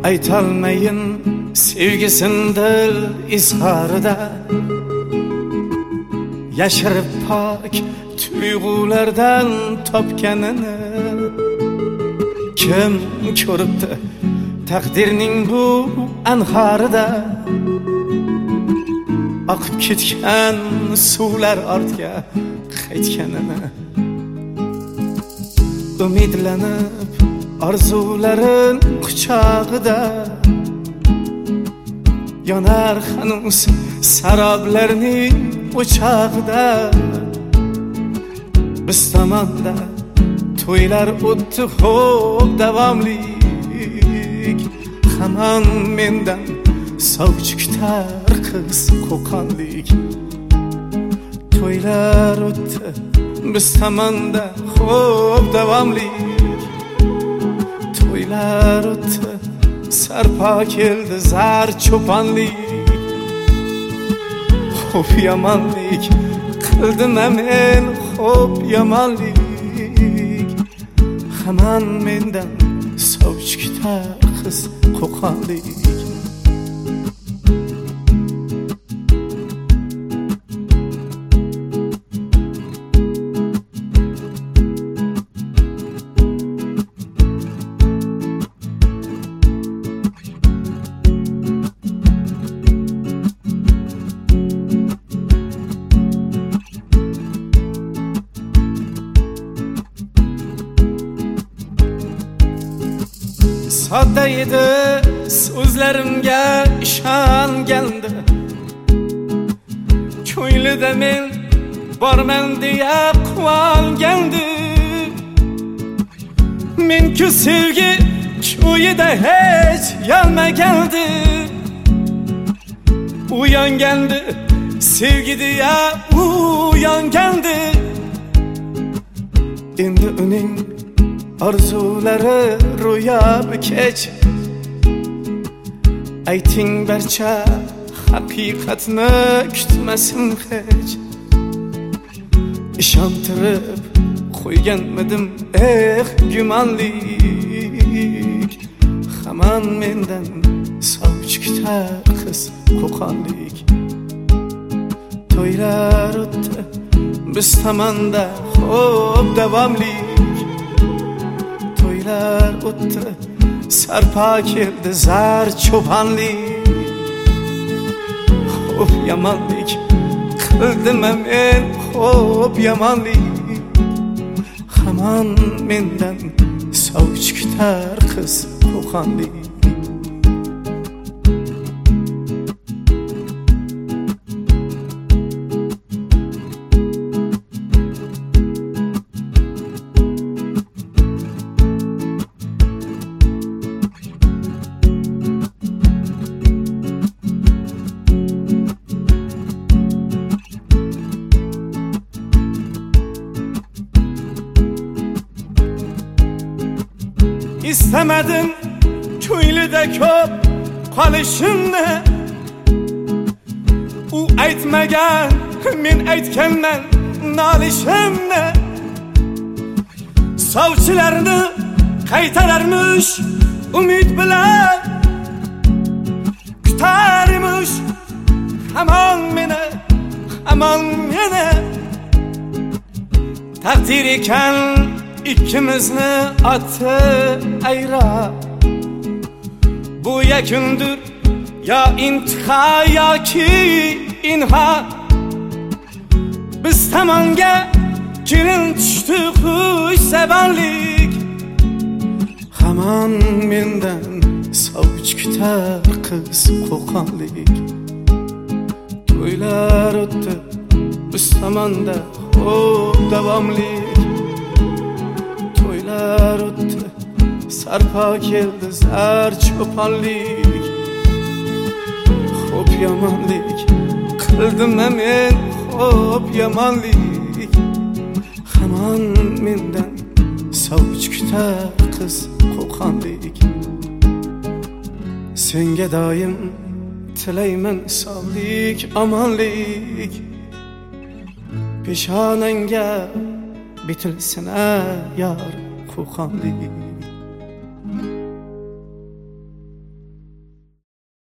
aytolmayin sevgisin dil izharida, yashirib pok tuyg'ulardan topganini kim ko'ribdi taqdirning bu anharida, oqib ketgan suvlar ortga qaytganini, umidlanib orzularin quchog'ida yonar hanuz saroblarning o'chog'ida. Biz tomonda to'ylar o'tdi xo'p davomlik, hamon mendan sovchi kutar qiz qo'qonlik. To'ylar o'tdi biz tomonda xo'p davomlik, to'ylar o'tdi sarpo keldi zar cho'ponlik. Xo'p yomonlik qildim men, xo'p yomonlik, hamon mendan sovchi kutar qiz qo'qonlik. Sodda edi so'zlarimga ishongandi, ko'nglida men borman deya quvongandi. Men-ku sevgi ko'yida hech yonmagandi, uyongandi sevgi deya uyongandi. Endi uning orzulari ro'yobi kech, ayting barcha haqiqatni kutmasin hech. Ishontirib qo'yganmidim gumonlik, hamon mendan sovchi kutar qiz qo'qonlik. To'ylar o'tdi biz tomonda xo'p davomlik, to'ylar o'tdi sarpo keldi zar cho'ponlik. Xo'p yomonlik qildim men, xo'p yomonlik, hamon mendan sovchi kutar qiz qo'qonlik. İstemedim ko'nglida ko'p qolishimni, u aytmagan men aytganman nolishimni. Sovchilarni qaytararmish umid bilan, kutarmish hamon meni, hamon meni. Taqdir ekan ikkimizni oti ayra, bu yakundir yo intiho yoki inha. Biz tomonga kelin tushdi xushsabanlik, hamon mendan sovchi kutar qiz qo'qonlik. To'ylar o'tdi biz tomonda xo'p davomlik, to'ylar o'tdi sarpo keldi zar cho'ponlik. Xo'p yomonlik qildim men, xo'p yomonlik, hamon mendan sovchi kutar qiz qo'qonlik. Senga doim tilayman sog'lik omonlik, peshonangga bitilsin yor qo'qonlik.